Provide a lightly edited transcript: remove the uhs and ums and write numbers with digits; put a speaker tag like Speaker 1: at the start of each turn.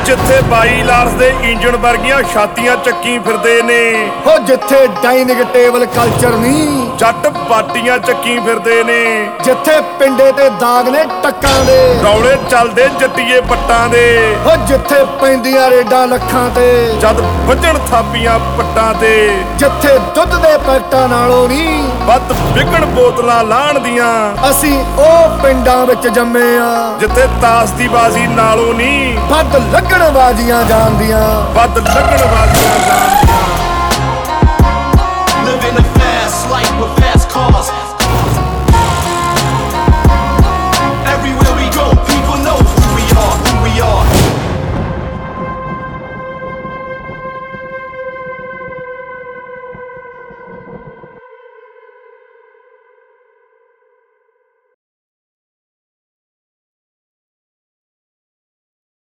Speaker 1: ਜਿੱਥੇ 22 ਲਾਰਸ ਦੇ ਇੰਜਣ ਵਰਗੀਆਂ ਛਾਤੀਆਂ ਚੱਕੀ ਫਿਰਦੇ ਨੇ,
Speaker 2: ਹੋ ਜਿੱਥੇ ਡਾਈਨਿੰਗ ਟੇਬਲ ਕਲਚਰ ਨਹੀਂ
Speaker 1: ਜੱਟ ਪਾਟੀਆਂ ਚੱਕੀ ਫਿਰਦੇ ਨੇ,
Speaker 2: ਜਿੱਥੇ ਪਿੰਡੇ ਤੇ ਦਾਗ ਨੇ ਟੱਕਾਂ ਦੇ,
Speaker 1: ਰੌਲੇ ਚੱਲਦੇ ਜੱਟੀਏ ਪੱਟਾਂ ਦੇ,
Speaker 2: ਹੋ ਜਿੱਥੇ ਪੈਂਦੀਆਂ ਰੇਡਾਂ ਲੱਖਾਂ ਤੇ,
Speaker 1: ਜਦ ਵੱਜਣ ਥਾਪੀਆਂ ਪੱਟਾਂ ਤੇ,
Speaker 2: ਜਿੱਥੇ ਦੁੱਧ ਦੇ ਪੈਕਟਾਂ ਨਾਲੋਂ ਨਹੀਂ
Speaker 1: ਵੱਧ ਵਿਕਣ ਬੋਤਲਾਂ ਲਾਹਣ ਦੀਆਂ,
Speaker 2: ਅਸੀਂ ਉਹ ਪਿੰਡਾਂ ਵਿੱਚ ਜੰਮੇ ਆ
Speaker 1: ਜਿੱਥੇ ਤਾਸ ਦੀ ਬਾਜ਼ੀ ਨਾਲੋਂ ਨਹੀਂ
Speaker 2: ਵੱਧ ਲੱਗਣ ਬਾਜ਼ੀਆਂ ਜਾਣਦੀਆਂ।
Speaker 1: ਵੱਧ ਲੱਗਣ ਵਾਲੀਆਂ ਜਾਣਦੀਆਂ।